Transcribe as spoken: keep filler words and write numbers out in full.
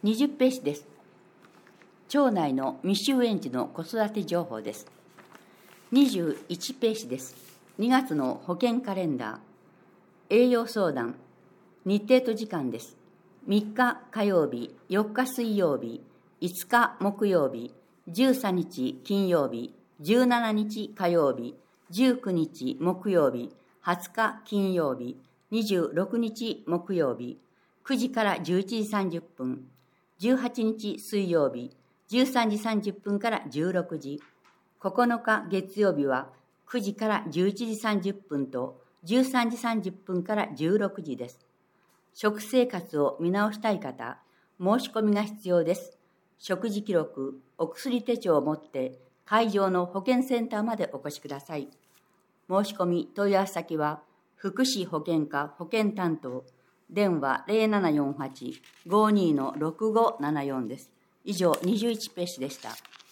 にじゅうページです。町内の未就園児の子育て情報です。にじゅういちページです。にがつの保健カレンダー、栄養相談、日程と時間です。みっか火曜日、よっか水曜日、いつか木曜日、じゅうさんにち金曜日、じゅうしちにち火曜日、じゅうくにち木曜日、はつか金曜日、にじゅうろくにち木曜日、くじからじゅういちじさんじゅっぷん、じゅうはちにち水曜日、じゅうさんじさんじゅっぷんからじゅうろくじ、ここのか月曜日はくじからじゅういちじさんじゅっぷんとじゅうさんじさんじゅっぷんからじゅうろくじです。食生活を見直したい方、申し込みが必要です。食事記録、お薬手帳を持って会場の保健センターまでお越しください。申し込み問い合わせ先は福祉保健課保健担当、電話 ゼロななよんはち ごにーのろくごななよん です。以上にじゅういちページでした。